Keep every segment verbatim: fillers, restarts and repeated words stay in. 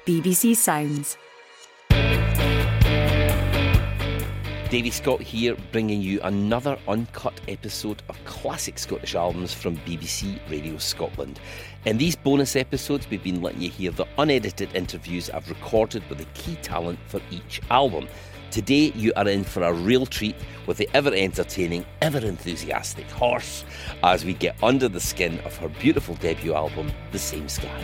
B B C Sounds. Davy Scott here, bringing you another uncut episode of classic Scottish albums from B B C Radio Scotland. In these bonus episodes, we've been letting you hear the unedited interviews I've recorded with the key talent for each album. Today, you are in for a real treat with the ever-entertaining, ever-enthusiastic Horse as we get under the skin of her beautiful debut album, The Same Sky.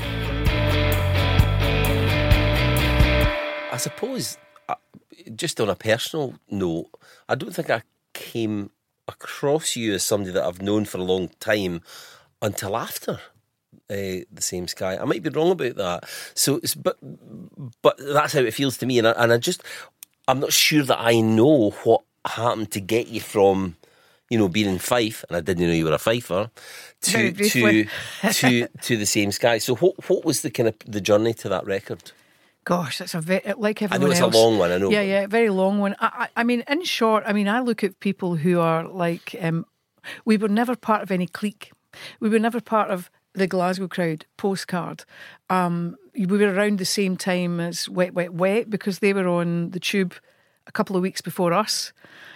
I suppose, uh, just on a personal note, I don't think I came across you as somebody that I've known for a long time until after uh, The Same Sky. I might be wrong about that. So, it's, but but that's how it feels to me, and I, and I just I'm not sure that I know what happened to get you from, you know, being in Fife, and I didn't know you were a Fifer, to to to to The Same Sky. So, what what was the kind of the journey to that record? Gosh, that's a very, like everyone I know it's else. a long one, I know. Yeah, yeah, very long one. I, I, I mean, in short, I mean, I look at people who are like, um, we were never part of any clique. We were never part of the Glasgow Crowd, Postcard. Um, we were around the same time as Wet, Wet, Wet because they were on the Tube a couple of weeks before us.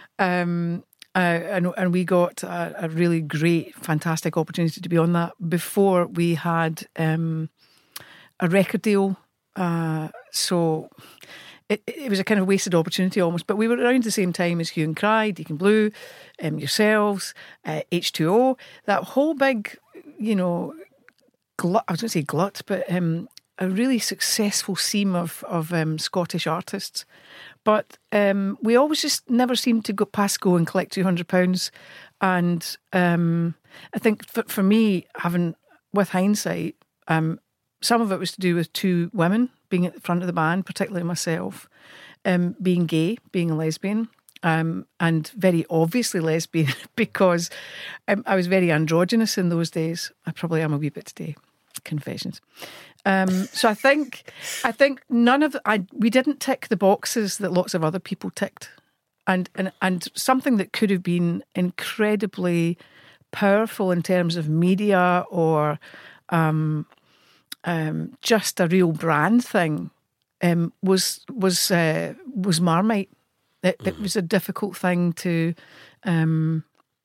Um, uh, and, and we got a, a really great, fantastic opportunity to be on that before we had um, a record deal. Uh, so it, it was a kind of wasted opportunity almost, but we were around the same time as Hue and Cry, Deacon Blue, um, yourselves, uh, H two O, that whole big, you know, glut, I was going to say glut, but um, a really successful seam of, of um, Scottish artists. But um, we always just never seemed to go past go and collect two hundred pounds. And um, I think for, for me, having, with hindsight, um, some of it was to do with two women being at the front of the band, particularly myself, um, being gay, being a lesbian, um, and very obviously lesbian because um, I was very androgynous in those days. I probably am a wee bit today. Confessions. Um, so I think, I think none of the, I we didn't tick the boxes that lots of other people ticked, and and and something that could have been incredibly powerful in terms of media or. Um, Um, just a real brand thing um, was was uh, was Marmite. It, mm-hmm. it was a difficult thing to um,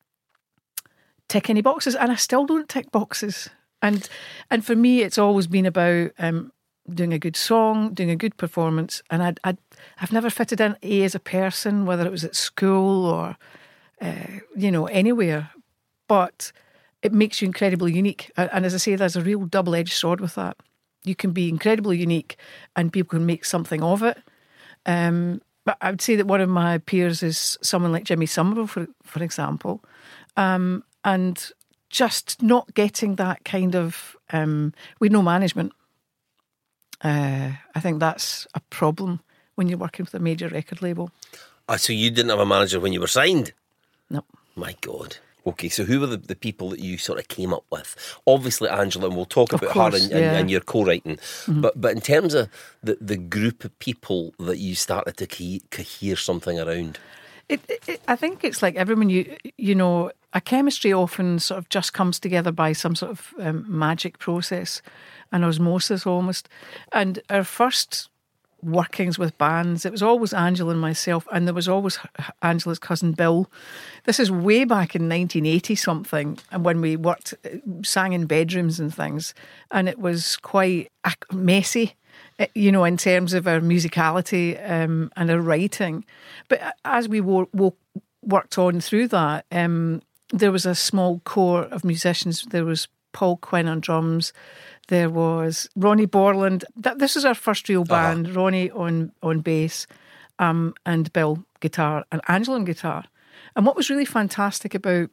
tick any boxes, and I still don't tick boxes. And and for me, it's always been about um, doing a good song, doing a good performance, and I'd, I'd I've never fitted in A as a person, whether it was at school or uh, you know anywhere, but. It makes you incredibly unique. And as I say, there's a real double-edged sword with that. You can be incredibly unique and people can make something of it. Um, but I would say that one of my peers is someone like Jimmy Somerville, for, for example. Um, and just not getting that kind of... Um, with no management. Uh, I think that's a problem when you're working with a major record label. Ah, so you didn't have a manager when you were signed? No. My God. Okay, so who were the, the people that you sort of came up with? Obviously Angela, and we'll talk about course, her and, yeah. and, and your co-writing. Mm-hmm. But but in terms of the, the group of people that you started to co- cohere something around? It, it, I think it's like everyone, you you know, a chemistry often sort of just comes together by some sort of um, magic process, an osmosis almost. And our first workings with bands, it was always Angela and myself, and there was always Angela's cousin Bill. This is way back in nineteen eighty something, and when we worked, sang in bedrooms and things, and it was quite messy, you know, in terms of our musicality um, and our writing. But as we wo- wo- worked on through that, um, there was a small core of musicians. There was Paul Quinn on drums. There was Ronnie Borland. That, this is our first real band. Uh-huh. Ronnie on, on bass um, and Bill guitar and Angela on guitar. And what was really fantastic about...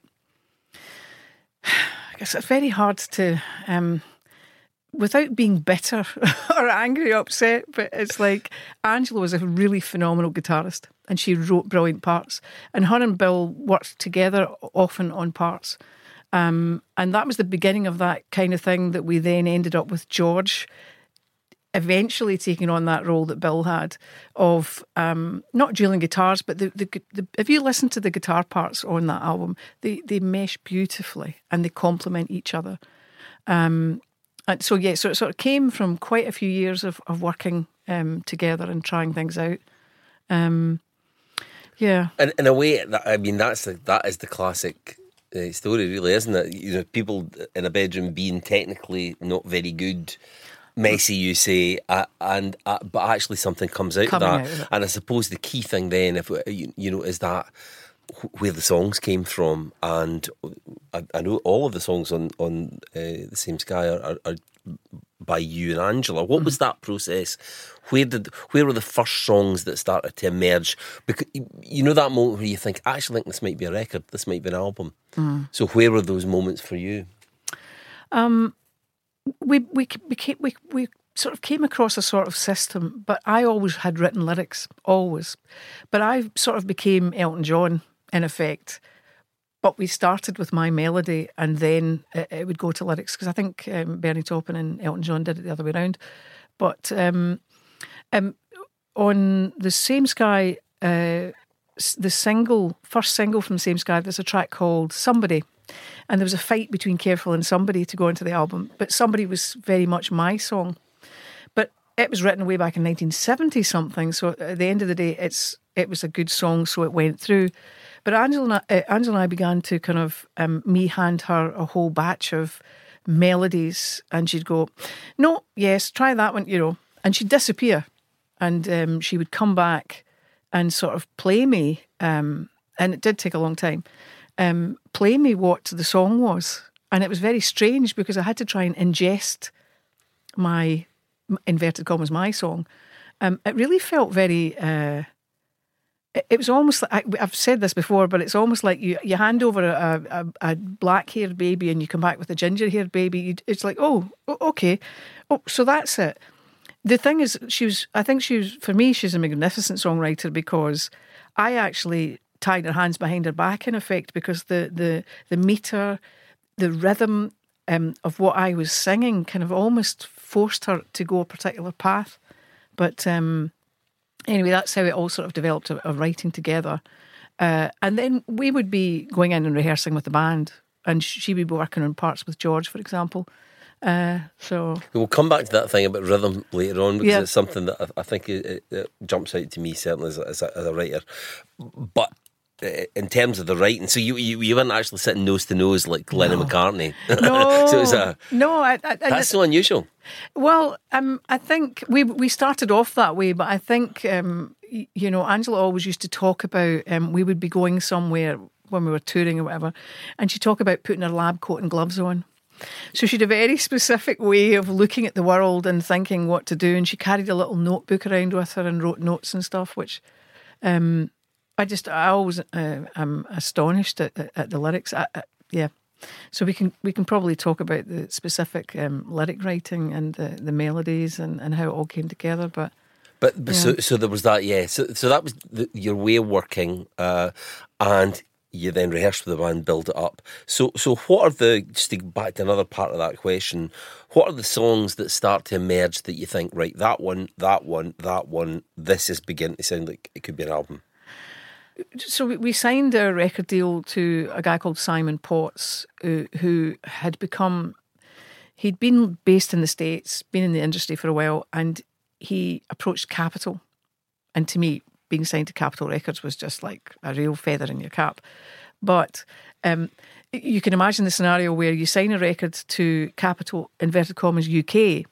I guess it's very hard to... Um, without being bitter or angry or upset, but it's like Angela was a really phenomenal guitarist and she wrote brilliant parts. And her and Bill worked together often on parts. Um, and that was the beginning of that kind of thing that we then ended up with George eventually taking on that role that Bill had of um, not dueling guitars, but the, the, the if you listen to the guitar parts on that album, they, they mesh beautifully and they complement each other. Um, And so yeah, so it sort of came from quite a few years of, of working um, together and trying things out. Um, yeah, And in a way, that, I mean, that's the, that is the classic uh, story, really, isn't it? You know, people in a bedroom being technically not very good, messy, you say, uh, and uh, but actually something comes out Coming of out that. of it. And I suppose the key thing then, if we- you, you know, is that wh- where the songs came from. And I, I know all of the songs on on uh, The Same Sky are, are, are by you and Angela. What was that process? Where did where were the first songs that started to emerge? Because you know that moment where you think, I actually think this might be a record, this might be an album. So where were those moments for you? we we became, we we sort of came across a sort of system, but I always had written lyrics, always. But I sort of became Elton John in effect. But we started with my melody, and then it, it would go to lyrics, because I think um, Bernie Taupin and Elton John did it the other way around. But um, um, on The Same Sky, uh, s- the single, first single from The Same Sky, there's a track called Somebody. And there was a fight between Careful and Somebody to go into the album. But Somebody was very much my song. But it was written way back in nineteen seventy something. So at the end of the day, it's it was a good song, so it went through. But Angela, uh, Angela and I began to kind of, um, me hand her a whole batch of melodies, and she'd go, no, yes, try that one, you know. And she'd disappear. And um, she would come back and sort of play me, um, and it did take a long time, um, play me what the song was. And it was very strange, because I had to try and ingest my, inverted commas, my song. Um, it really felt very... Uh, it it was almost like, I- I've said this before, but it's almost like you, you hand over a, a, a black-haired baby and you come back with a ginger-haired baby. You, it's like, oh, o- okay. Oh, so that's it. The thing is, she was, I think she was, for me, she's a magnificent songwriter, because I actually tied her hands behind her back, in effect, because the, the, the meter, the rhythm um, of what I was singing kind of almost forced her to go a particular path. But... Um, Anyway, that's how it all sort of developed, of, of writing together. Uh, and then we would be going in and rehearsing with the band, and she would be working on parts with George, for example. Uh, so We'll come back to that thing about rhythm later on, because Yeah. it's something that I, I think it, it, it jumps out to me, certainly as a, as a, as a writer. But uh, in terms of the writing, so you you, you weren't actually sitting nose to nose like Lennon McCartney. no, So it was a, no, I, I, I, that's so unusual. well, um, I think we we started off that way, but I think um, y- you know, Angela always used to talk about um, we would be going somewhere when we were touring or whatever, and she'd talk about putting her lab coat and gloves on. So she had a very specific way of looking at the world and thinking what to do, and she carried a little notebook around with her and wrote notes and stuff, which um, I just I always uh, am astonished at, at, at the lyrics. I, I, yeah. So we can we can probably talk about the specific um, lyric writing and the, the melodies and, and how it all came together. But But, but Yeah. so so there was that, yeah. So so that was the, your way of working, uh, and you then rehearsed with the band, build it up. So so what are the, just to go back to another part of that question, what are the songs that start to emerge that you think, right, that one, that one, that one, this is beginning to sound like it could be an album? so we, we signed a record deal to a guy called Simon Potts, who, who had become, he'd been based in the States, been in the industry for a while, and he approached Capitol. And to me, being signed to Capitol Records was just like a real feather in your cap. But um, you can imagine the scenario where you sign a record to Capitol, inverted commas, U K,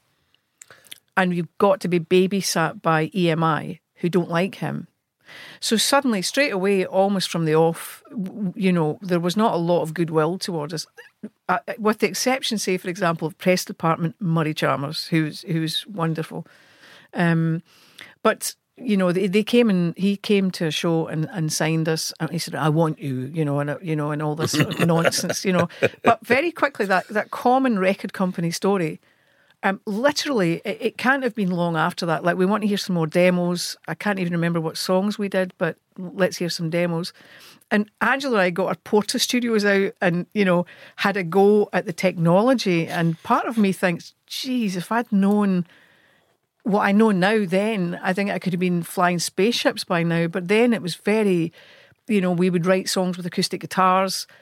and you've got to be babysat by E M I, who don't like him. So suddenly, straight away, almost from the off, w- you know, there was not a lot of goodwill towards us. Uh, with the exception, say, for example, of press department Murray Chalmers, who's who's wonderful. Um, but you know, they, they came and he came to a show and, and signed us. And he said, "I want you," you know, and uh, you know, and all this sort of nonsense, you know. But very quickly, that that common record company story. Um, literally, it, it can't have been long after that. Like, we want to hear some more demos. I can't even remember what songs we did, but let's hear some demos. And Angela and I got our Porta Studios out and, you know, had a go at the technology. And part of me thinks, geez, if I'd known what I know now then, I think I could have been flying spaceships by now. But then it was very, you know, we would write songs with acoustic guitars.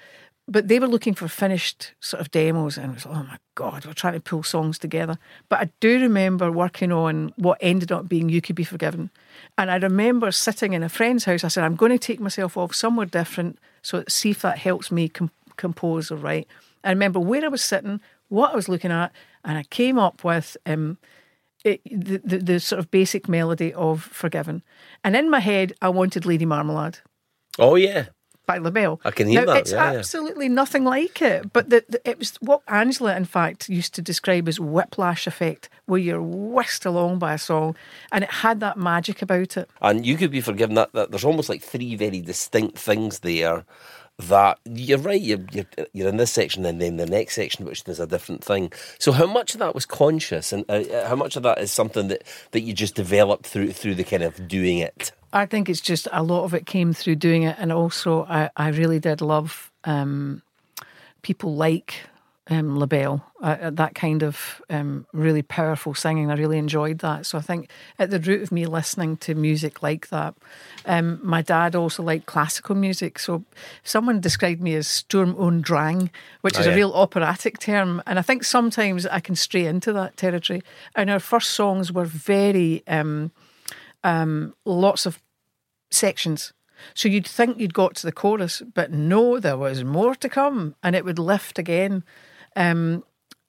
but they were looking for finished sort of demos, and it was, oh my God, we're trying to pull songs together. But I do remember working on what ended up being You Could Be Forgiven. And I remember sitting in a friend's house. I said, I'm going to take myself off somewhere different, so see if that helps me com- compose or write. I remember where I was sitting, what I was looking at, and I came up with um, it, the, the, the sort of basic melody of Forgiven. And in my head, I wanted Lady Marmalade. Oh, yeah. By LaBelle. I can hear now, that. It's yeah, absolutely yeah. nothing like it. But the, the, it was what Angela, in fact, used to describe as whiplash effect, where you're whisked along by a song, and it had that magic about it. And You Could Be Forgiven. That, that there's almost like three very distinct things there. That you're right. You're, you're you're in this section, and then the next section, which is a different thing. So, how much of that was conscious, and uh, how much of that is something that, that you just developed through through the kind of doing it? I think it's just a lot of it came through doing it, and also I, I really did love um, people like um, LaBelle, uh, that kind of um, really powerful singing. I really enjoyed that. So I think at the root of me listening to music like that, um, my dad also liked classical music. So someone described me as Sturm und Drang, which oh, is yeah. a real operatic term, and I think sometimes I can stray into that territory. And our first songs were very um, um, lots of sections. So you'd think you'd got to the chorus, but no, there was more to come, and it would lift again. Um,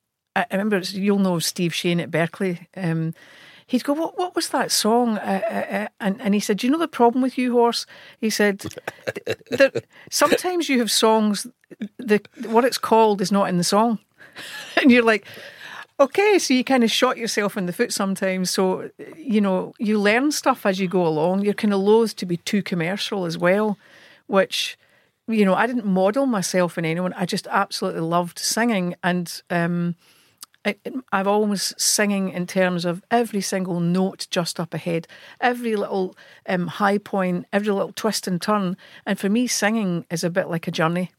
I remember, you'll know Steve Shane at Berkeley. Um, he'd go, what what was that song? Uh, uh, uh, and, and he said, do you know the problem with you, Horse? He said, there, sometimes you have songs, the what it's called is not in the song. And you're like, okay, so you kind of shot yourself in the foot sometimes. So, you know, you learn stuff as you go along. You're kind of loath to be too commercial as well, which, you know, I didn't model myself in anyone. I just absolutely loved singing. And um, I, I've always singing in terms of every single note just up ahead, every little um, high point, every little twist and turn. And for me, singing is a bit like a journey.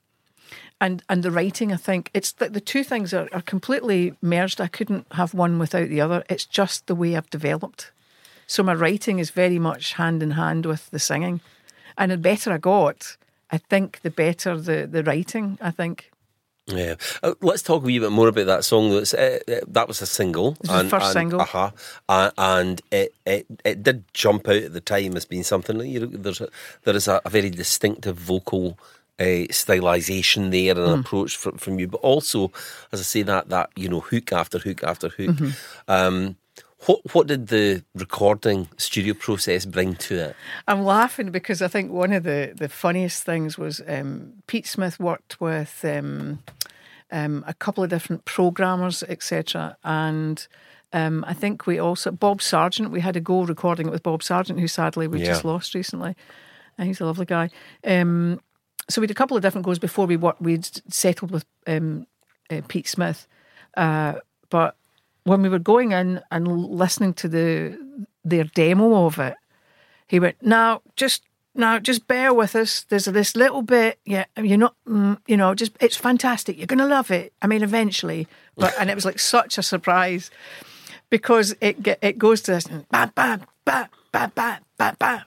And and the writing, I think, it's the, the two things are, are completely merged. I couldn't have one without the other. It's just the way I've developed. So my writing is very much hand in hand with the singing. And the better I got, I think the better the, the writing, I think. Yeah. Uh, let's talk a wee bit more about that song. That's, uh, uh, that was a single. It was and, the first and, single. Uh-huh. Uh, and it, it it did jump out at the time as being something. You know, there's a, there is a, a very distinctive vocal Uh, stylisation there and an mm. approach from, from you, but also, as I say, that that you know, hook after hook after hook. Mm-hmm. Um, what what did the recording studio process bring to it? I'm laughing because I think one of the, the funniest things was um, Pete Smith worked with um, um, a couple of different programmers, et cetera, and um, I think we also Bob Sargent. We had a go recording it with Bob Sargent, who sadly we yeah. just lost recently. And he's a lovely guy. Um, So we had a couple of different goes before we worked. We'd settled with um, uh, Pete Smith, uh, but when we were going in and listening to the their demo of it, he went, "Now, just now, just bear with us. There's this little bit, yeah. You're not, mm, you know, just it's fantastic. You're going to love it. I mean, eventually." But and it was like such a surprise because it get, it goes to this ba ba ba ba ba ba ba.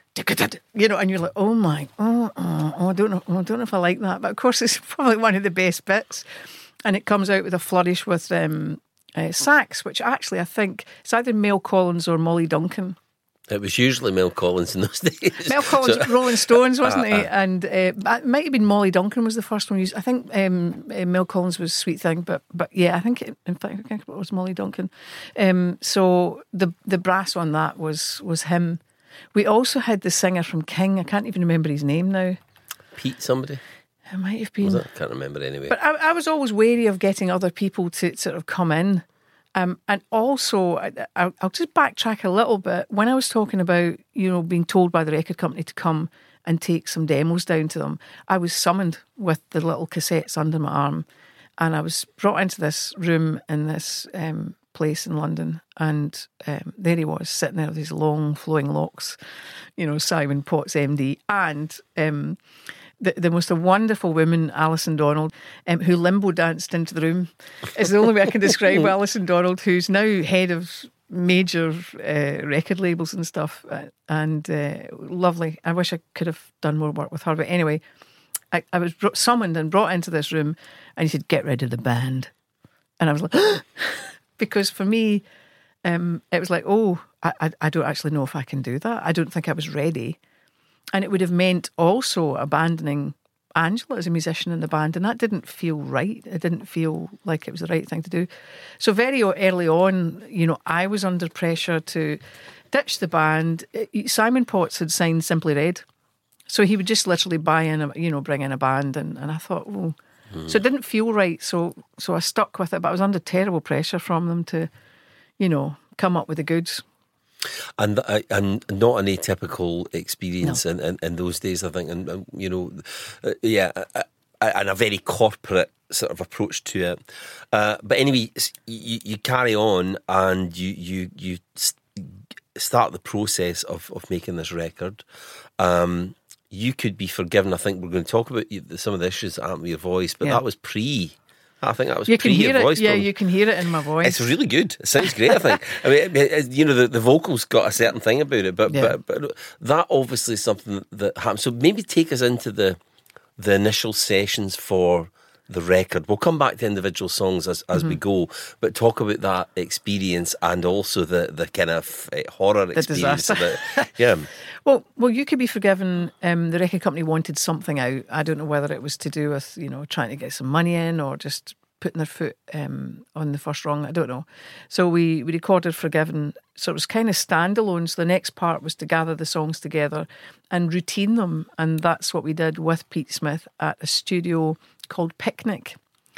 You know, and you're like, oh my, oh, oh, oh I don't know, oh, I don't know if I like that, but of course it's probably one of the best bits, and it comes out with a flourish with um, uh, sax, which actually I think it's either Mel Collins or Molly Duncan. It was usually Mel Collins in those days. Mel Collins, so, Rolling Stones, wasn't uh, he? Uh, and uh, it might have been Molly Duncan was the first one used. I think um, uh, Mel Collins was Sweet Thing, but but yeah, I think it, in fact I think it was Molly Duncan. Um, so the the brass on that was was him. We also had the singer from King. I can't even remember his name now. Pete somebody? It might have been. Was it? I can't remember anyway. But I, I was always wary of getting other people to sort of come in. Um, and also, I, I'll, I'll just backtrack a little bit. When I was talking about, you know, being told by the record company to come and take some demos down to them, I was summoned with the little cassettes under my arm. And I was brought into this room in this um, place in London, and um, there he was sitting there with his long flowing locks, you know, Simon Potts M D, and um, the, the most wonderful woman, Alison Donald, um, who limbo danced into the room. Is the only way I can describe Alison Donald, who's now head of major uh, record labels and stuff, uh, and uh, lovely. I wish I could have done more work with her, but anyway, I, I was brought, summoned and brought into this room, and he said, "Get rid of the band." And I was like, because for me, um, it was like, oh, I, I, I don't actually know if I can do that. I don't think I was ready. And it would have meant also abandoning Angela as a musician in the band, and that didn't feel right. It didn't feel like it was the right thing to do. So very early on, you know, I was under pressure to ditch the band. Simon Potts had signed Simply Red, so he would just literally buy in, a, you know, bring in a band, and, and I thought, oh, mm. so it didn't feel right. So so I stuck with it, but I was under terrible pressure from them to, you know, come up with the goods. And uh, and not an atypical experience No. in, in, in those days, I think, and, and you know, uh, yeah, uh, uh, and a very corporate sort of approach to it. Uh, but anyway, you, you carry on, and you you you start the process of, of making this record. Um, you could be forgiven. I think we're going to talk about some of the issues that happened with your voice, but Yeah. that was pre. I think that was You pre can hear your it. voice. Yeah, problem. you can hear it in my voice. It's really good. It sounds great, I think. I mean, it, it, you know, the, the vocals got a certain thing about it, but, Yeah. but but that obviously is something that happened. So maybe take us into the the initial sessions for the record. We'll come back to individual songs as, as mm-hmm. we go, but talk about that experience and also the, the kind of uh, horror The experience of disaster. it. Yeah. Well, well, You Could Be Forgiven. Um, the record company wanted something out. I don't know whether it was to do with, you know, trying to get some money in or just putting their foot um, on the first rung. I don't know. So we, we recorded Forgiven. So it was kind of standalone. So the next part was to gather the songs together and routine them. And that's what we did with Pete Smith at a studio called Picnic.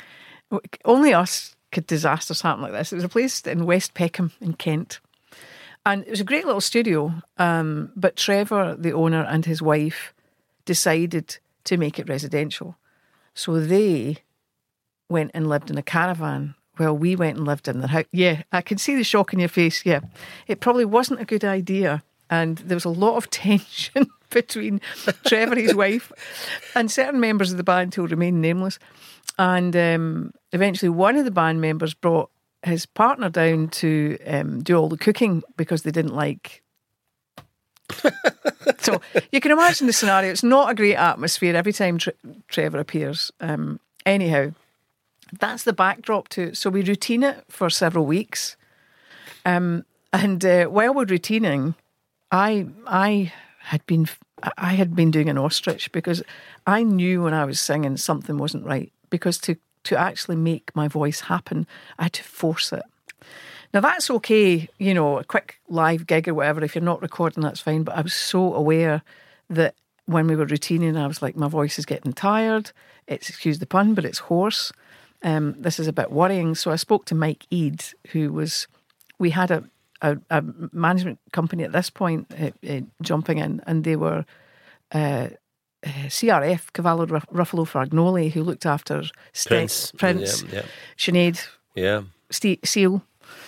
Only us could disasters happen like this. It was a place in West Peckham in Kent. And it was a great little studio, um, but Trevor, the owner, and his wife decided to make it residential. So they went and lived in a caravan while we went and lived in their house. Yeah, I can see the shock in your face, yeah. It probably wasn't a good idea, and there was a lot of tension between Trevor, his wife, and certain members of the band who will remain nameless. And um, eventually one of the band members brought his partner down to um, do all the cooking because they didn't like. So you can imagine the scenario. It's not a great atmosphere every time Tre- Trevor appears. Um, anyhow, that's the backdrop to it. So we routine it for several weeks. Um, and uh, while we're routining, I I had been I had been doing an ostrich because I knew when I was singing something wasn't right. Because to to actually make my voice happen, I had to force it. Now that's okay, you know, a quick live gig or whatever. If you're not recording, that's fine. But I was so aware that when we were routining, I was like, my voice is getting tired. It's, excuse the pun, but it's hoarse. Um, this is a bit worrying. So I spoke to Mike Eade, who was, we had a, a, a management company at this point uh, uh, jumping in, and they were uh, uh, C R F, Cavallo Ruffalo Fagnoli, who looked after Prince, Ste- Prince yeah, yeah. Sinead, yeah. Ste- Seal.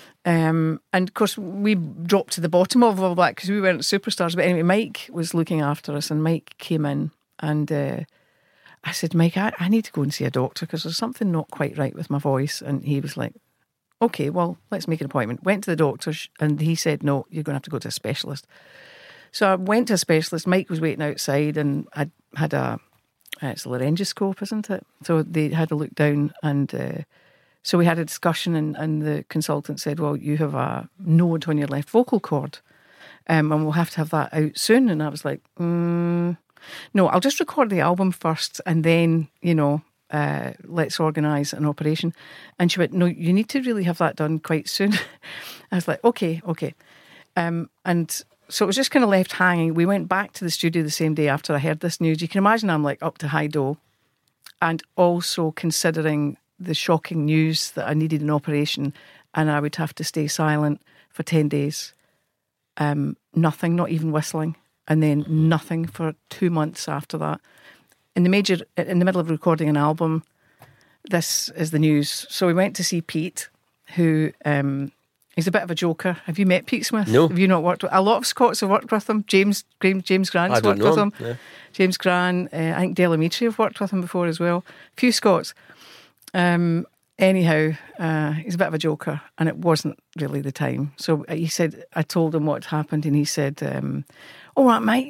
Um, and of course, we dropped to the bottom of all that because we weren't superstars. But anyway, Mike was looking after us, and Mike came in, and uh, I said, Mike, I, I need to go and see a doctor because there's something not quite right with my voice. And he was like, okay, well, let's make an appointment. Went to the doctor, and he said, no, you're going to have to go to a specialist. So I went to a specialist. Mike was waiting outside, and I had a, it's a laryngoscope, isn't it? So they had a look down, and uh, so we had a discussion, and, and the consultant said, well, you have a node on your left vocal cord, um, and we'll have to have that out soon. And I was like, mm, no, I'll just record the album first, and then, you know, uh, let's organise an operation. And she went, no, you need to really have that done quite soon. I was like, okay, okay. Um, and so it was just kind of left hanging. We went back to the studio the same day after I heard this news. You can imagine I'm like up to high dough, and also considering the shocking news that I needed an operation and I would have to stay silent for ten days. Um, nothing, not even whistling. And then nothing for two months after that. In the major, in the middle of recording an album, this is the news. So we went to see Pete, who um, he's a bit of a joker. Have you met Pete Smith? No. Have you not worked with? A lot of Scots have worked with him. James James Grant's I don't worked know with him. him. Yeah. James Grant, uh, I think Delamitri have worked with him before as well. A few Scots. Um, anyhow, uh, he's a bit of a joker, and it wasn't really the time. So he said, I told him what had happened, and he said, um, all right, mate,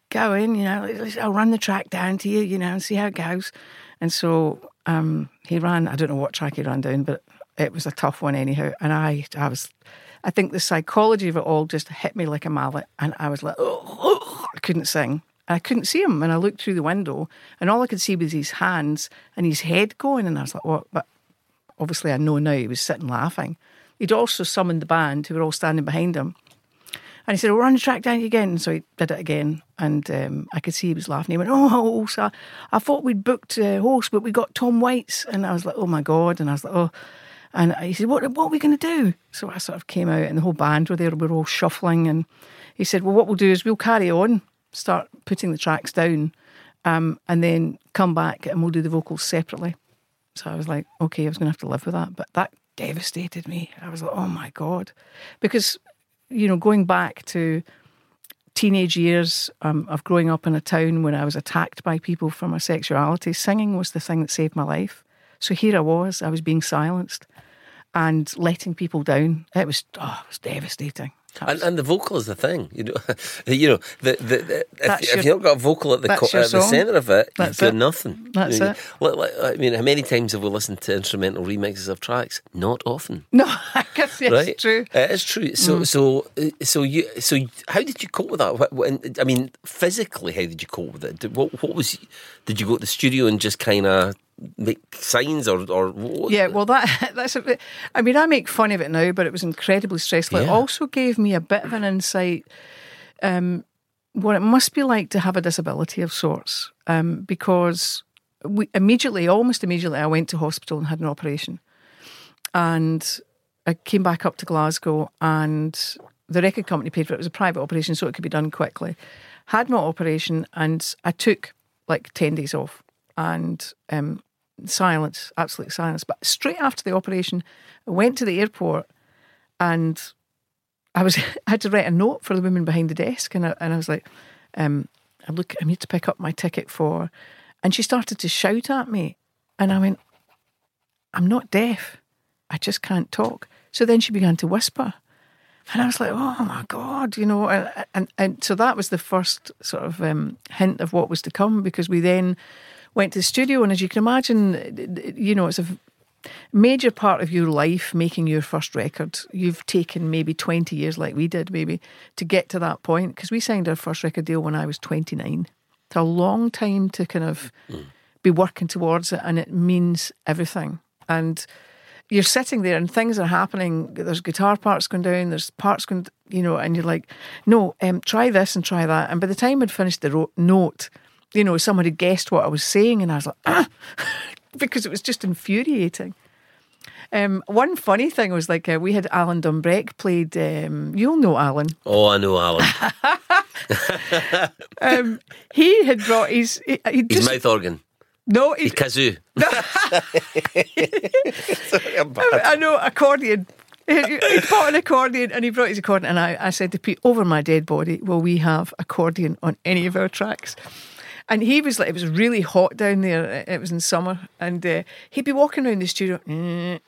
go in, you know, I'll run the track down to you, you know, and see how it goes. And so um, he ran, I don't know what track he ran down, but it was a tough one anyhow. And I, I was, I think the psychology of it all just hit me like a mallet. And I was like, oh, oh, I couldn't sing. I couldn't see him. And I looked through the window and all I could see was his hands and his head going. And I was like, what? But obviously I know now he was sitting laughing. He'd also summoned the band who were all standing behind him. And he said, we'll run the track down again. So he did it again. And um, I could see he was laughing. He went, oh, so I thought we'd booked a horse, but we got Tom Waits. And I was like, oh my God. And I was like, oh. And he said, what, what are we going to do? So I sort of came out and the whole band were there. We were all shuffling. And he said, well, what we'll do is we'll carry on, start putting the tracks down, um, and then come back and we'll do the vocals separately. So I was like, okay, I was going to have to live with that. But that devastated me. I was like, oh my God. Because, you know, going back to teenage years um, of growing up in a town when I was attacked by people for my sexuality, singing was the thing that saved my life. So here I was, I was being silenced and letting people down. It was, oh, it was devastating. And, and the vocal is the thing, you know. you know, the, the, the, if, your, if you've not got a vocal at the co- at the centre of it, that's you've got it. nothing. That's you know, it. Like, like, I mean, how many times have we listened to instrumental remixes of tracks? Not often. No, I guess it's right? true. It is true. So, mm. so, so you, so, how did you cope with that? What, what, I mean, physically, how did you cope with it? Did, what, what was? Did you go to the studio and just kind of make signs or, or what? Yeah, well, that that's a bit, I mean, I make fun of it now, but it was incredibly stressful. Yeah. It also gave me a bit of an insight um, what it must be like to have a disability of sorts, um, because we immediately, almost immediately, I went to hospital and had an operation, and I came back up to Glasgow, and the record company paid for it. It was a private operation, so it could be done quickly. Had my operation, and I took like ten days off, and um, silence, absolute silence. But straight after the operation, I went to the airport and I was I had to write a note for the woman behind the desk, and I, and I was like, um, I look, I'm here to pick up my ticket for, and she started to shout at me, and I went, I'm not deaf, I just can't talk. So then she began to whisper, and I was like, oh my God, you know, and and, and so that was the first sort of um, hint of what was to come, because we then went to the studio, and as you can imagine, you know, it's a major part of your life making your first record. You've taken maybe twenty years, like we did, maybe, to get to that point, because we signed our first record deal when I was twenty-nine. It's a long time to kind of mm. be working towards it, and it means everything. And you're sitting there and things are happening. There's guitar parts going down, there's parts going, you know, and you're like, no, um, try this and try that. And by the time I'd finished the ro- note, you know, someone had guessed what I was saying, and I was like, ah, because it was just infuriating. Um, one funny thing was like uh, we had Alan Dumbrek played. Um, you'll know Alan. Oh, I know Alan. um, he had brought his he, his just, mouth organ. No, his kazoo. No. I know, accordion. He, he bought an accordion and he brought his accordion, and I, I said to Pete, over my dead body, will we have accordion on any of our tracks? And he was like, it was really hot down there. It was in summer. And uh, he'd be walking around the studio. And,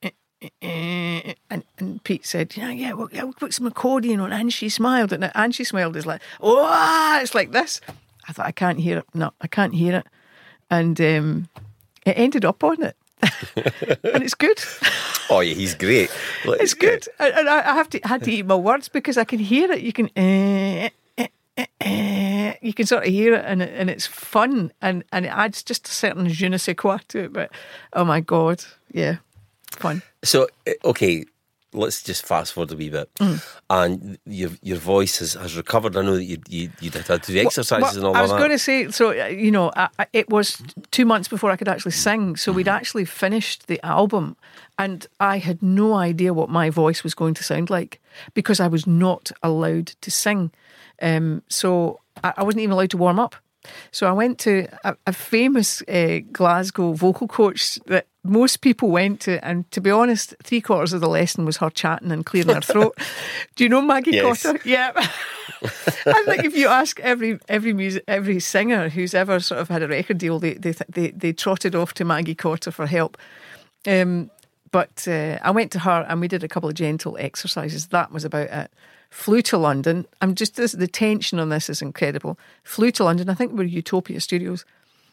and Pete said, yeah, yeah, we'll, we'll put some accordion on. And she smiled. And, and she smiled is like, oh, it's like this. I thought, I can't hear it. No, I can't hear it. And um, it ended up on it. And it's good. Oh, yeah, he's great. Well, it's good. And, and I, I have to had to eat my words because I can hear it. You can... Uh, you can sort of hear it, and, it, and it's fun, and, and it adds just a certain je ne sais quoi to it. But oh my God, yeah, fun. So okay, let's just fast forward a wee bit, mm. and your your voice has, has recovered. I know that you you you had to do the exercises well, well, and all that. I was going to say, so you know, I, I, it was two months before I could actually sing. So we'd actually finished the album, and I had no idea what my voice was going to sound like because I was not allowed to sing. Um, so I, I wasn't even allowed to warm up. So I went to a, a famous uh, Glasgow vocal coach that most people went to, and to be honest, three quarters of the lesson was her chatting and clearing her throat. Do you know Maggie yes. Cotter? Yeah. I think if you ask every every music, every singer who's ever sort of had a record deal, they they they, they trotted off to Maggie Cotter for help. Um, but uh, I went to her and we did a couple of gentle exercises. That was about it. Flew to London. I'm just this, the tension on this is incredible. Flew to London. I think we were Utopia Studios,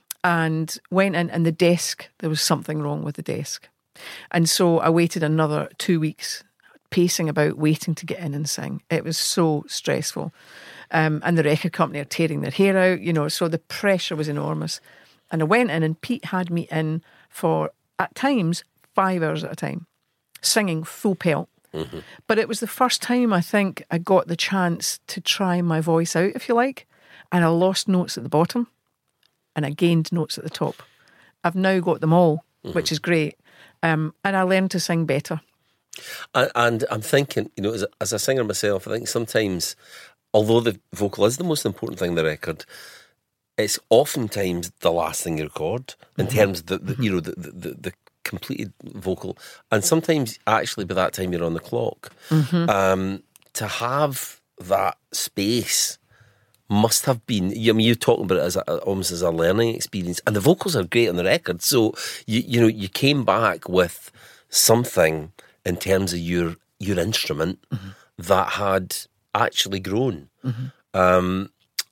and went in. And the desk, there was something wrong with the desk, and so I waited another two weeks, pacing about, waiting to get in and sing. It was so stressful, um, and the record company are tearing their hair out, you know. So the pressure was enormous, and I went in, and Pete had me in for at times five hours at a time, singing full pelt. Mm-hmm. But it was the first time I think I got the chance to try my voice out, if you like, and I lost notes at the bottom and I gained notes at the top. I've now got them all, mm-hmm. which is great, um, and I learned to sing better. And, and I'm thinking, you know, as a, as a singer myself, I think sometimes, although the vocal is the most important thing in the record, it's oftentimes the last thing you record in mm-hmm. terms of the, the mm-hmm. you know the, the, the completed vocal, and sometimes actually by that time you're on the clock. Mm-hmm. Um, to have that space must have been, I mean, you're talking about it as a, almost as a learning experience, and the vocals are great on the record, so you you know you came back with something in terms of your your instrument mm-hmm. that had actually grown. Mm-hmm. Um,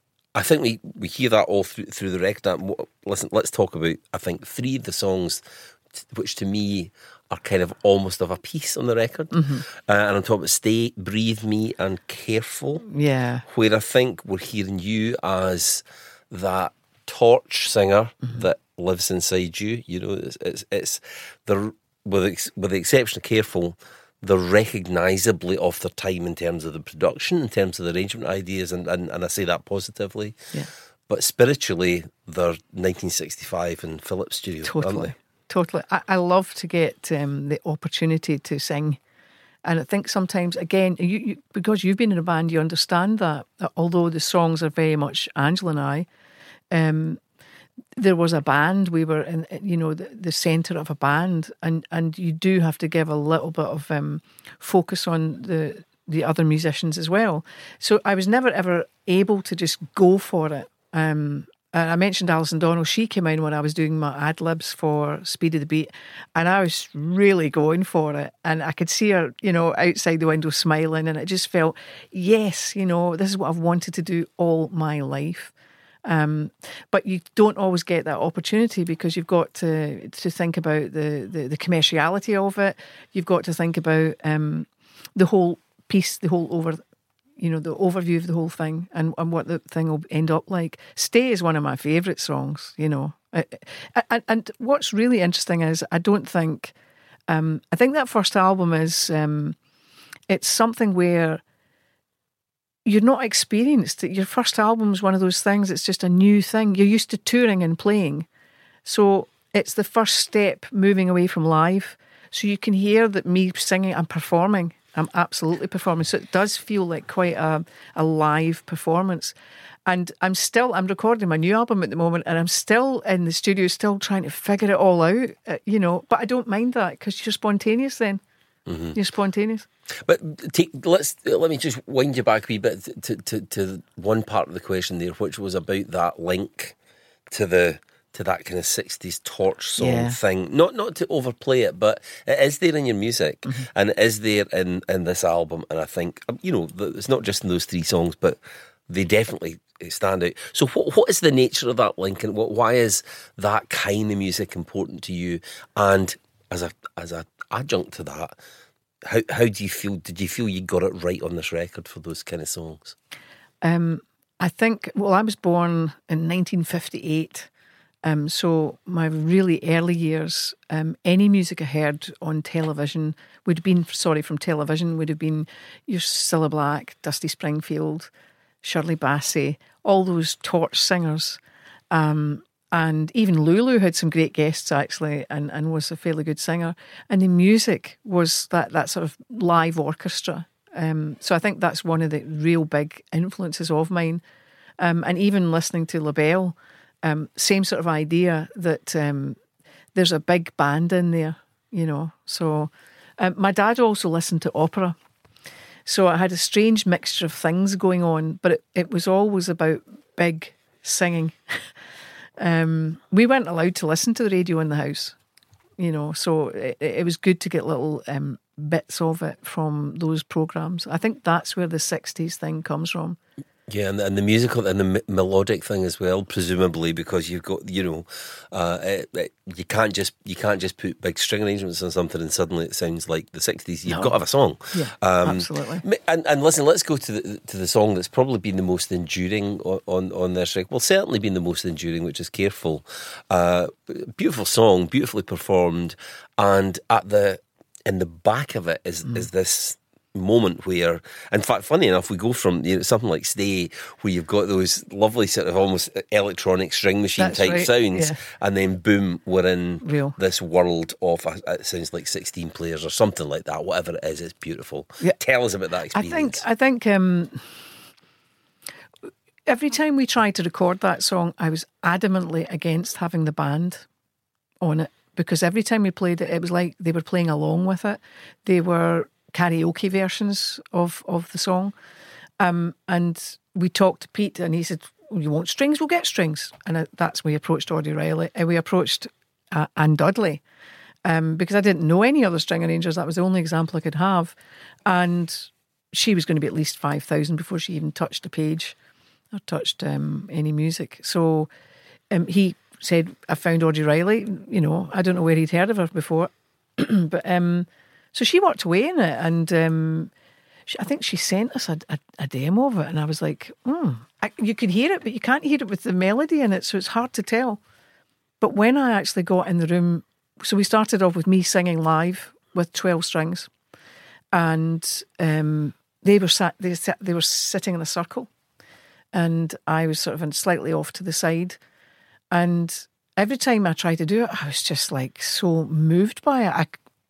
I think we, we hear that all through through the record. Listen, let's talk about, I think, three of the songs which to me are kind of almost of a piece on the record. Mm-hmm. Uh, and I'm talking about Stay, Breathe Me and Careful. Yeah. Where I think we're hearing you as that torch singer mm-hmm. that lives inside you. You know, it's, it's, it's the, with, ex, with the exception of Careful, they're recognisably off their time in terms of the production, in terms of the arrangement ideas, and, and, and I say that positively. Yeah. But spiritually, they're nineteen sixty-five in Philips Studio, totally. aren't they? Totally. I, I love to get um, the opportunity to sing. And I think sometimes, again, you, you, because you've been in a band, you understand that, that although the songs are very much Angela and I, um, there was a band, we were in, you know, the, the centre of a band, and, and you do have to give a little bit of um, focus on the the other musicians as well. So I was never ever able to just go for it. Um, I mentioned Alison Donnell. She came in when I was doing my ad-libs for Speed of the Beat, and I was really going for it, and I could see her, you know, outside the window smiling, and it just felt, yes, you know, this is what I've wanted to do all my life. Um, but you don't always get that opportunity because you've got to to think about the, the, the commerciality of it. You've got to think about um, the whole piece, the whole over, you know, the overview of the whole thing, and, and what the thing will end up like. Stay is one of my favourite songs, you know. And, and what's really interesting is I don't think, um, I think that first album is, um, it's something where you're not experienced. Your first album is one of those things, it's just a new thing. You're used to touring and playing. So it's the first step moving away from live. So you can hear that me singing, I'm performing. I'm absolutely performing. So it does feel like quite a, a live performance. And I'm still, I'm recording my new album at the moment, and I'm still in the studio, still trying to figure it all out, uh, you know. But I don't mind that because you're spontaneous then. Mm-hmm. You're spontaneous. But take, let's let me just wind you back a wee bit to, to, to one part of the question there, which was about that link to the to that kind of sixties torch song yeah. thing. Not not to overplay it, but it is there in your music, mm-hmm. and it is there in, in this album. And I think, you know, it's not just in those three songs, but they definitely stand out. So what what is the nature of that link, and what, why is that kind of music important to you? And as a as a adjunct to that, how how do you feel? Did you feel you got it right on this record for those kind of songs? Um, I think. Well, I was born in nineteen fifty-eight, um, so my really early years, um, any music I heard on television would have been sorry from television would have been your Cilla Black, Dusty Springfield, Shirley Bassey, all those torch singers. Um, And even Lulu had some great guests, actually, and, and was a fairly good singer. And the music was that, that sort of live orchestra. Um, so I think that's one of the real big influences of mine. Um, and even listening to LaBelle, um, same sort of idea that um, there's a big band in there, you know. So um, my dad also listened to opera. So I had a strange mixture of things going on, but it, it was always about big singing. Um, we weren't allowed to listen to the radio in the house. you know, so it, it was good to get little um, bits of it from those programmes. I think that's where the sixties thing comes from. Yeah, and, and the musical and the m- melodic thing as well, presumably, because you've got, you know, uh, it, it, you can't just you can't just put big string arrangements on something and suddenly it sounds like the sixties. You've No. got to have a song. Yeah, um, absolutely. And, and listen, let's go to the to the song that's probably been the most enduring on on, on this record. Well, certainly been the most enduring, which is "Careful." Uh, beautiful song, beautifully performed, and at the in the back of it is mm. is this moment where, in fact, funny enough, we go from, you know, something like "Stay," where you've got those lovely sort of almost electronic string machine That's type right, sounds, yeah. and then boom, we're in Real. this world of uh, it sounds like sixteen players or something like that. Whatever it is, it's beautiful. Yeah. Tell us about that I experience. think I think um, every time we tried to record that song, I was adamantly against having the band on it, because every time we played it, it was like they were playing along with it. They were karaoke versions of, of the song. Um, and we talked to Pete and he said, well, you want strings? We'll get strings. And uh, that's when we approached Audie Riley. And we approached uh, Anne Dudley um, because I didn't know any other string arrangers. That was the only example I could have. And she was going to be at least five thousand before she even touched a page or touched um, any music. So um, he said, I found Audie Riley. You know, I don't know where he'd heard of her before. but... Um, So she worked away in it, and um, she, I think she sent us a, a, a demo of it, and I was like, hmm, I, you can hear it, but you can't hear it with the melody in it, so it's hard to tell. But when I actually got in the room, so we started off with me singing live with twelve strings, and um, they were sat, they, sat, they were sitting in a circle, and I was sort of slightly off to the side, and every time I tried to do it, I was just like so moved by it. I,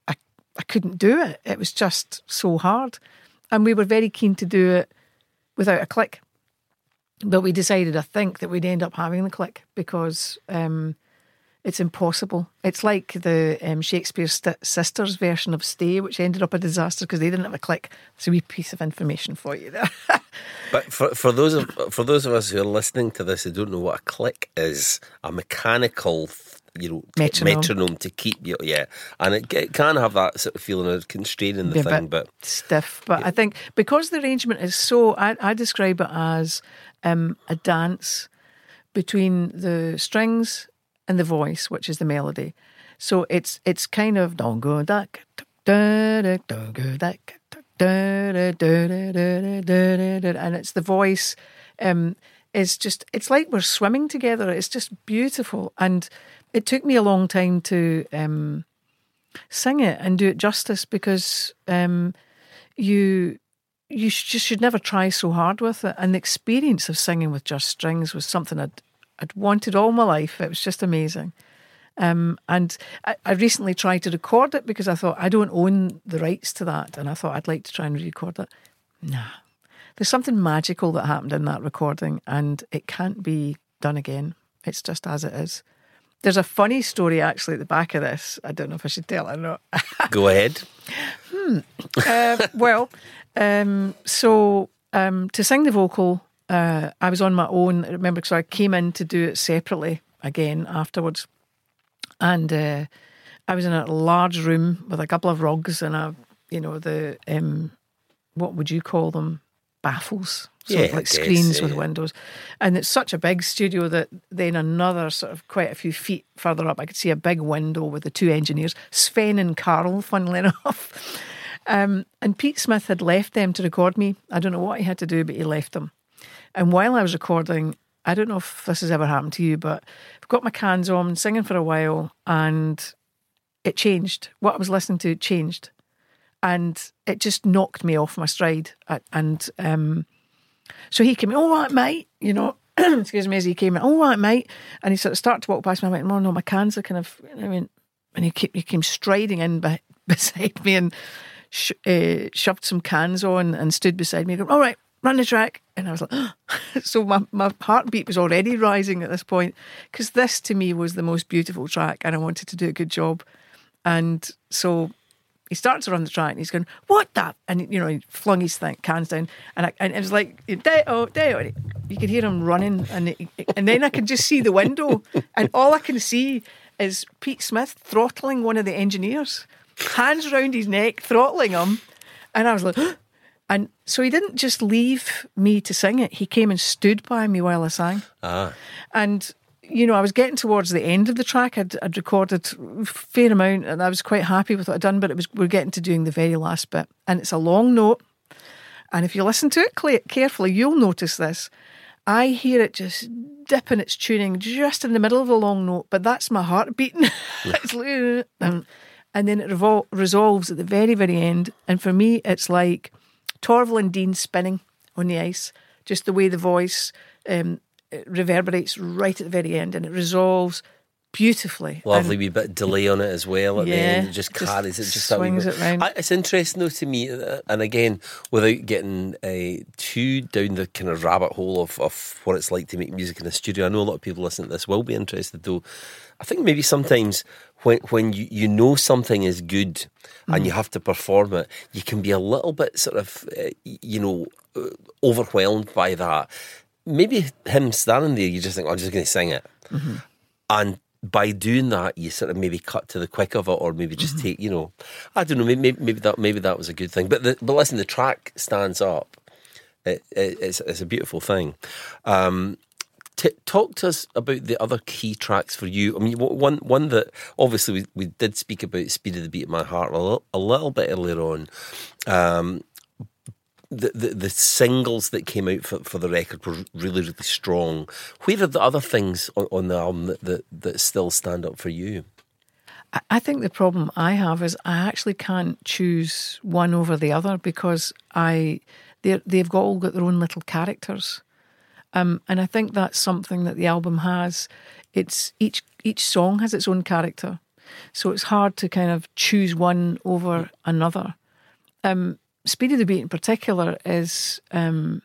I couldn't do it. It was just so hard. And we were very keen to do it without a click. But we decided, I think, that we'd end up having the click because um, it's impossible. It's like the um, Shakespeare St- Sisters version of Stay, which ended up a disaster because they didn't have a click. It's a wee piece of information for you there. But for for those of for those of us who are listening to this who don't know what a click is, a mechanical, you know, metronome, metronome to keep you, yeah, and it, it can have that sort of feeling of constraining the Be a thing, bit but stiff. But yeah. I think because the arrangement is so, I, I describe it as um, a dance between the strings and the voice, which is the melody. So it's it's kind of don't go duck, da da don't go duck. Da, da, da, da, da, da, da, and it's the voice um, is just, it's like we're swimming together. It's just beautiful. And it took me a long time to um, sing it and do it justice because um, you you sh- just should never try so hard with it. And the experience of singing with just strings was something I'd, I'd wanted all my life. It was just amazing. Um, and I, I recently tried to record it because I thought I don't own the rights to that, and I thought I'd like to try and re-record it. Nah, there's something magical that happened in that recording, and it can't be done again. It's just as it is. There's a funny story actually at the back of this. I don't know if I should tell it or not. Go ahead. hmm. Uh, well, um, so um, to sing the vocal, uh, I was on my own. I remember, so I came in to do it separately again afterwards. And uh, I was in a large room with a couple of rugs and a, you know, the, um, what would you call them? Baffles. So yeah, like guess, screens yeah. with windows. And it's such a big studio that then another sort of quite a few feet further up, I could see a big window with the two engineers, Sven and Carl, funnily enough. Um, and Pete Smith had left them to record me. I don't know what he had to do, but he left them. And while I was recording, I don't know if this has ever happened to you, but I've got my cans on, singing for a while, and it changed. What I was listening to changed. And it just knocked me off my stride. And um, so he came in, all right, mate, you know, excuse me, as he came in, all right, mate. And he sort of started to walk past me. I went, oh, no, my cans are kind of, I mean, and he came, he came striding in be- beside me and sh- uh, shoved some cans on and stood beside me, going, all right, run the track. And I was like, oh. So my, my heartbeat was already rising at this point because this to me was the most beautiful track and I wanted to do a good job. And so he started to run the track and he's going, what the? And, you know, he flung his thing, cans down. And, I, and it was like, Deo, Deo. You could hear him running. And, it, and then I could just see the window. And all I can see is Pete Smith throttling one of the engineers, hands round his neck, throttling him. And I was like, and so he didn't just leave me to sing it. He came and stood by me while I sang. Ah. And, you know, I was getting towards the end of the track. I'd, I'd recorded a fair amount and I was quite happy with what I'd done, but it was we're getting to doing the very last bit. And it's a long note. And if you listen to it carefully, you'll notice this. I hear it just dipping its tuning just in the middle of the long note, but that's my heart beating. It's like, and then it revol- resolves at the very, very end. And for me, it's like Torval and Dean spinning on the ice, just the way the voice um, it reverberates right at the very end, and it resolves beautifully. Lovely and, wee bit of delay on it as well at yeah, the end. It just carries just it, just swings that wee bit. it round. I, it's interesting though to me, uh, and again, without getting uh, too down the kind of rabbit hole of, of what it's like to make music in the studio. I know a lot of people listening to this will be interested though. I think maybe sometimes when when you, you know something is good mm. and you have to perform it, you can be a little bit sort of, uh, you know, uh, overwhelmed by that. Maybe him standing there, you just think, oh, I'm just going to sing it. Mm-hmm. And by doing that, you sort of maybe cut to the quick of it, or maybe just mm-hmm. take, you know, I don't know, maybe, maybe that maybe that was a good thing. But the, but listen, the track stands up. It, it, it's, it's a beautiful thing. Um, t- talk to us about the other key tracks for you. I mean, one one that obviously we, we did speak about, Speed of the Beat of My Heart, a little, a little bit earlier on. Um, The, the the singles that came out for, for the record were really, really strong. Where are the other things on, on the album that, that, that still stand up for you? I think the problem I have is I actually can't choose one over the other because I they they've got all got their own little characters, um, and I think that's something that the album has. It's each each song has its own character, so it's hard to kind of choose one over another. Um, Speed of the Beat in particular is, um,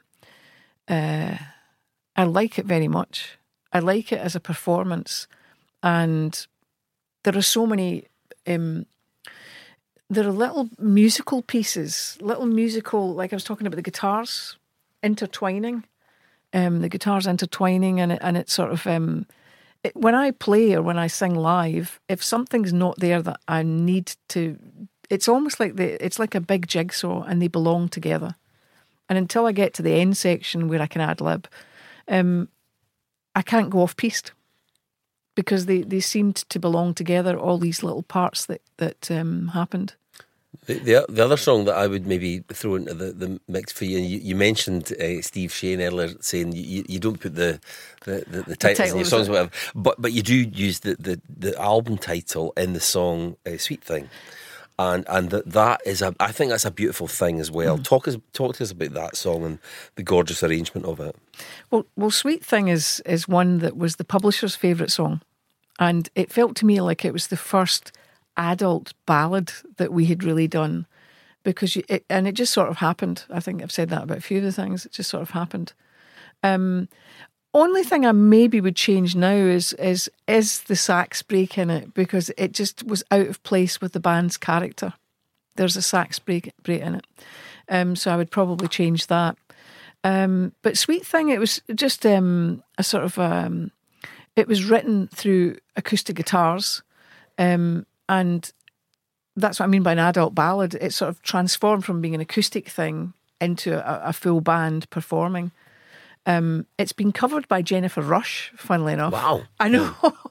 uh, I like it very much. I like it as a performance, and there are so many, um, there are little musical pieces, little musical, like I was talking about the guitars intertwining, um, the guitars intertwining, and it, and it's sort of, um, it, when I play or when I sing live, if something's not there that I need to, it's almost like the, it's like a big jigsaw and they belong together. And until I get to the end section where I can ad lib, um, I can't go off piste because they, they seemed to belong together, all these little parts that, that um, happened. The, the the other song that I would maybe throw into the, the mix for you, you, you mentioned uh, Steve Shane earlier saying you, you don't put the the, the, the titles the title in your songs, whatever, but but you do use the, the, the album title in the song uh, Sweet Thing. And and that that is a, I think that's a beautiful thing as well. Mm. Talk us talk to us about that song and the gorgeous arrangement of it. Well, well, Sweet Thing is is one that was the publisher's favourite song, and it felt to me like it was the first adult ballad that we had really done, because you, it, and it just sort of happened. I think I've said that about a few of the things. It just sort of happened. Um, Only thing I maybe would change now is is is the sax break in it, because it just was out of place with the band's character. There's a sax break break in it, um, so I would probably change that. Um, but Sweet Thing, it was just um, a sort of um, it was written through acoustic guitars, um, and that's what I mean by an adult ballad. It sort of transformed from being an acoustic thing into a, a full band performing. Um, it's been covered by Jennifer Rush, funnily enough. Wow. I know.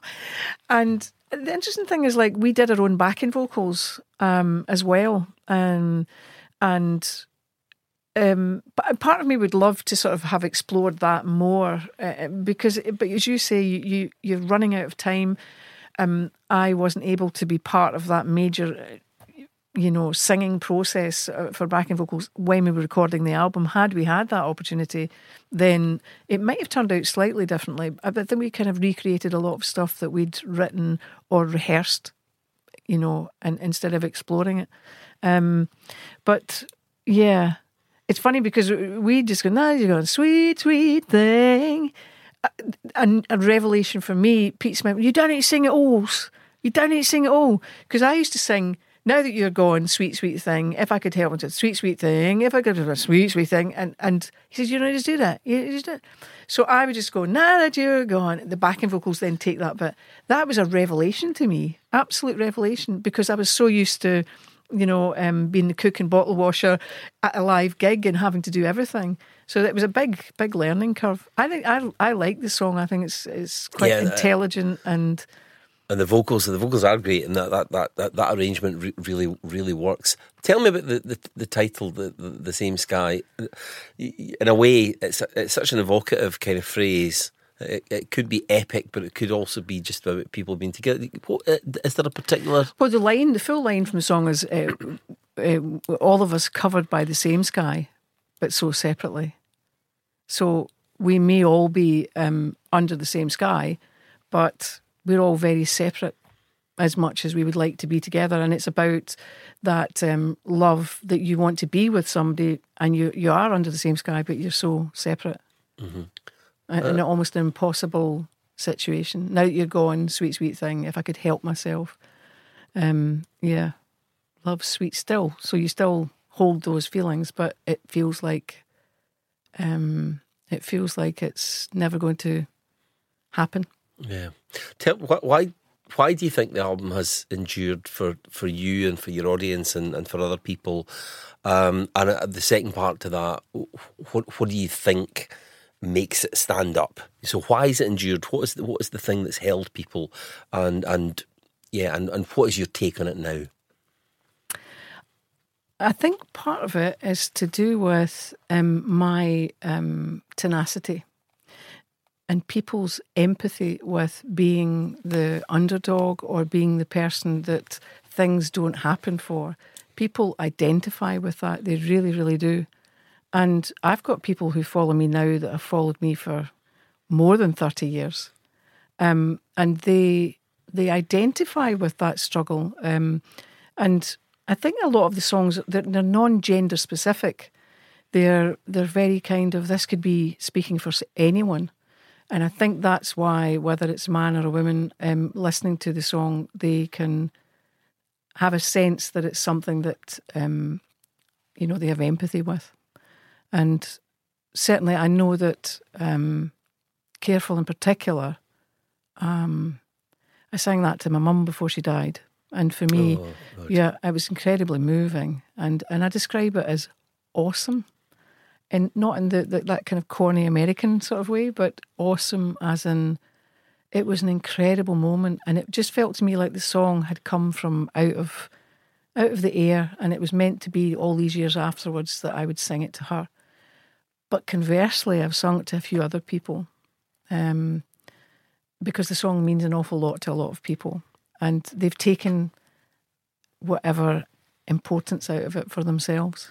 And the interesting thing is, like, we did our own backing vocals um, as well. Um, and um, but part of me would love to sort of have explored that more uh, because, but as you say, you, you, you're running out of time. Um, I wasn't able to be part of that major you know, singing process for backing vocals when we were recording the album. Had we had that opportunity, then it might have turned out slightly differently. I think we kind of recreated a lot of stuff that we'd written or rehearsed, you know, and instead of exploring it. Um, but yeah, it's funny because we just go, nah, you're going, sweet, sweet thing. And a revelation for me, Pete Smith, you don't need to sing it all. You don't need to sing it all. Because I used to sing now that you're gone, sweet, sweet thing, if I could help him to sweet, sweet thing, if I could have a sweet, sweet thing. And, and he says, you know, just do that. You just do it. So I would just go, now that you're gone. The backing vocals then take that bit. That was a revelation to me, absolute revelation, because I was so used to, you know, um, being the cook and bottle washer at a live gig and having to do everything. So it was a big, big learning curve. I think I I like the song. I think it's it's quite Yeah, intelligent and and the vocals. The vocals are great, and that that that that, that arrangement re- really really works. Tell me about the the, the title, the, the the same sky. In a way, it's it's such an evocative kind of phrase. It, it could be epic, but it could also be just about people being together. What, is there a particular? Well, the line, the full line from the song is uh, uh, all of us covered by the same sky, but so separately. So we may all be um, under the same sky, but we're all very separate as much as we would like to be together. And it's about that um, love that you want to be with somebody and you, you are under the same sky, but you're so separate. Mm-hmm. And uh, almost an impossible situation. Now that you're gone, sweet, sweet thing, if I could help myself. Um, yeah, love's sweet still. So you still hold those feelings, but it feels like um, it feels like it's never going to happen. Yeah. Tell, why why do you think the album has endured for, for you and for your audience and, and for other people? Um, and uh, the second part to that, what what do you think makes it stand up? So why is it endured? What is the, what is the thing that's held people? And and yeah, and, and what is your take on it now? I think part of it is to do with um, my um, tenacity and people's empathy with being the underdog or being the person that things don't happen for. People identify with that. They really, really do. And I've got people who follow me now that have followed me for more than thirty years. Um, and they they identify with that struggle. Um, and I think a lot of the songs, they're, they're non-gender specific. They're, they're very kind of, this could be speaking for anyone. And I think that's why, whether it's a man or a woman, um, listening to the song, they can have a sense that it's something that, um, you know, they have empathy with. And certainly I know that um, Careful in particular, um, I sang that to my mum before she died. And for me, oh, right. yeah, it was incredibly moving. And, and I describe it as awesome. And not in the, the that kind of corny American sort of way, but awesome as in it was an incredible moment. And it just felt to me like the song had come from out of out of the air, and it was meant to be all these years afterwards that I would sing it to her. But conversely, I've sung it to a few other people um, because the song means an awful lot to a lot of people. And they've taken whatever importance out of it for themselves.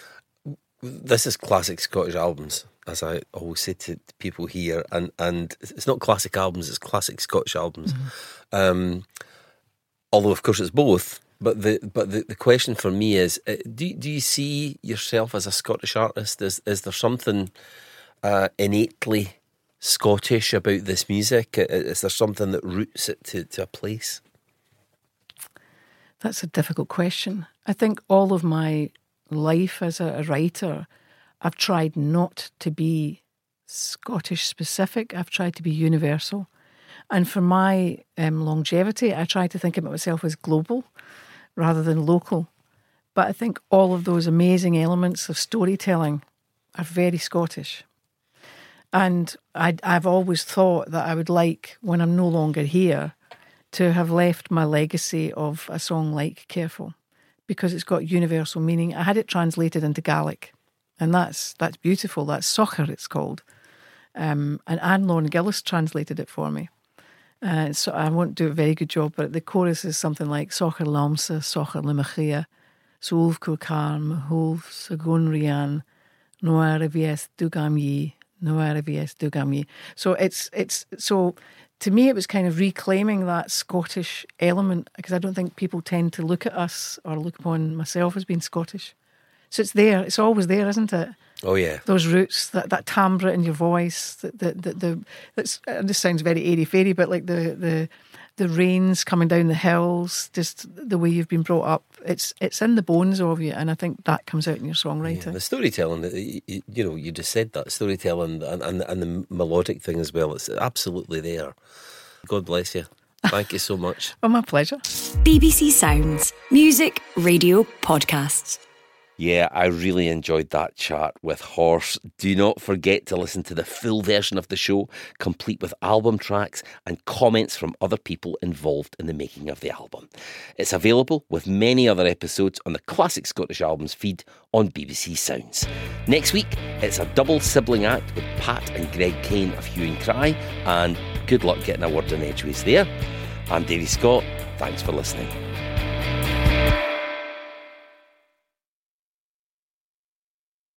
This is classic Scottish albums, as I always say to people here. And, and it's not classic albums, it's classic Scottish albums. Mm-hmm. Um, although, of course, it's both. But the but the, the question for me is, uh, do, do you see yourself as a Scottish artist? Is, is there something uh, innately Scottish about this music? Is there something that roots it to, to a place? That's a difficult question. I think all of my life as a, a writer, I've tried not to be Scottish specific. I've tried to be universal. And for my um, longevity, I try to think about myself as global rather than local. But I think all of those amazing elements of storytelling are very Scottish. And I, I've always thought that I would like, when I'm no longer here, to have left my legacy of a song like Careful, because it's got universal meaning. I had it translated into Gaelic, and that's that's beautiful. That's Sochar, it's called. Um, and Anne Lauren Gillis translated it for me. Uh, so I won't do a very good job, but the chorus is something like Sochar Lamsa, Sochar Limachia, Solv Kurkar, Mahov, Sagun Rian, Noir Vies Dugamyi, Noir Vies Dugamyi. So it's it's so to me it was kind of reclaiming that Scottish element, because I don't think people tend to look at us or look upon myself as being Scottish. So it's there, it's always there, isn't it? Oh yeah, those roots, that, that timbre in your voice, that the the, the that's, this sounds very airy fairy, but like the the the rains coming down the hills, just the way you've been brought up. It's it's in the bones of you, and I think that comes out in your songwriting. Yeah, the storytelling, you, you know, you just said that storytelling and, and and the melodic thing as well. It's absolutely there. God bless you. Thank you so much. Oh, my pleasure. B B C Sounds, music, radio, podcasts. Yeah, I really enjoyed that chat with Horse. Do not forget to listen to the full version of the show, complete with album tracks and comments from other people involved in the making of the album. It's available with many other episodes on the Classic Scottish Albums feed on B B C Sounds. Next week, it's a double sibling act with Pat and Greg Kane of Hue and Cry, and good luck getting a word in edgeways there. I'm Davy Scott. Thanks for listening.